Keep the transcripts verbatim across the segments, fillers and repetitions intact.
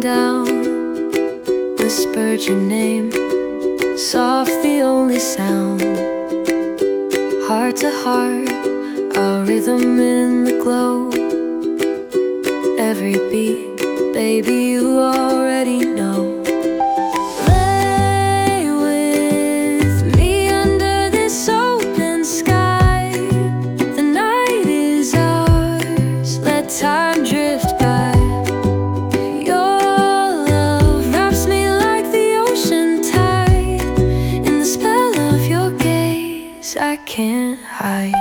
down, whispered your name, soft the only sound. Heart to heart, our rhythm in the glow. Every beat, baby, you already know. Lay with me under this open sky. The night is ours, let time drift by. Your love wraps me like the ocean tide. In the spell of your gaze, I can't hide.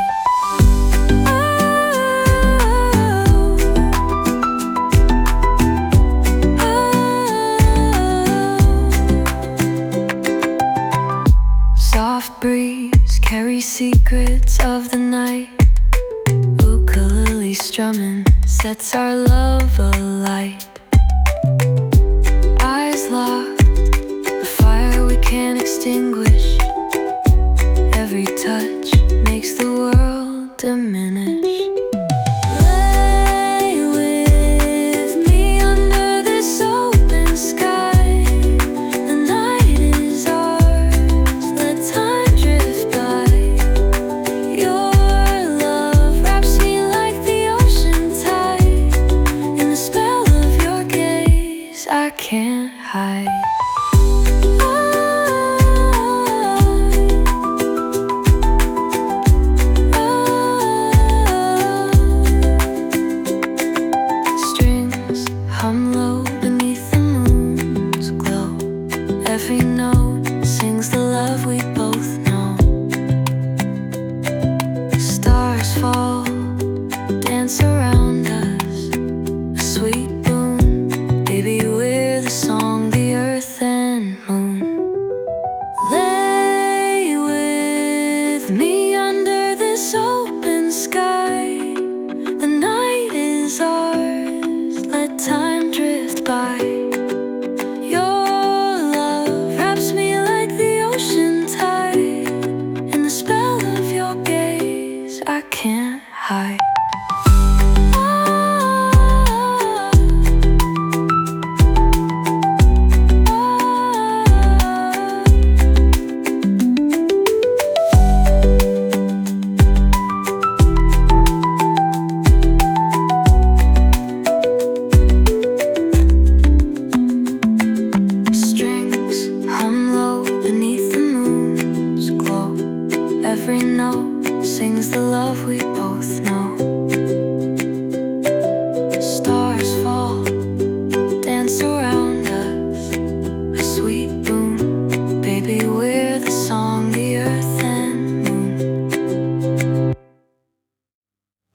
Soft breeze, carry secrets of the night. Ukulele strumming sets our love alight. Eyes locked, the fire we can't extinguish. Every touch makes the world diminish. I can't hide. Strings hum low beneath the moon's glow. Every note sings the love we both know. Stars fall, dance around us, a sweet boon, baby, we're the song, the earth and moon. Lay with me under this open sky. The night is ours, let time drift by. Your love wraps me like the ocean tide. In the spell of your gaze, I can't hide. Every note sings the love we both know.